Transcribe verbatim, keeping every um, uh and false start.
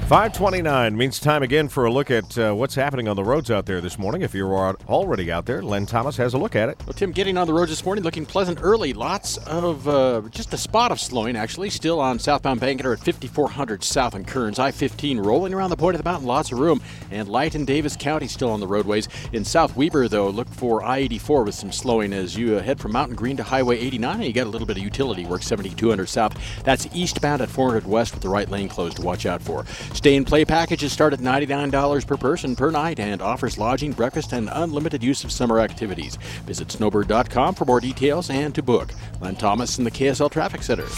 five twenty-nine means time again for a look at uh, what's happening on the roads out there this morning. If you're already out there, Len Thomas has a look at it. Well, Tim, getting on the roads this morning, looking pleasant early. Lots of, uh, just a spot of slowing, actually. Still on southbound Bangerter at fifty-four hundred south on Kearns. I fifteen rolling around the point of the mountain, lots of room. And light in Davis County still on the roadways. In South Weber, though, look for I eighty-four with some slowing as you uh, head from Mountain Green to Highway eighty-nine. And you got a little bit of utility work, seventy-two hundred south. That's eastbound at four hundred west with the right lane closed to watch out for. Stay and play packages start at ninety-nine dollars per person per night and offers lodging, breakfast, and unlimited use of summer activities. Visit snowbird dot com for more details and to book. Len Thomas in the K S L Traffic Center.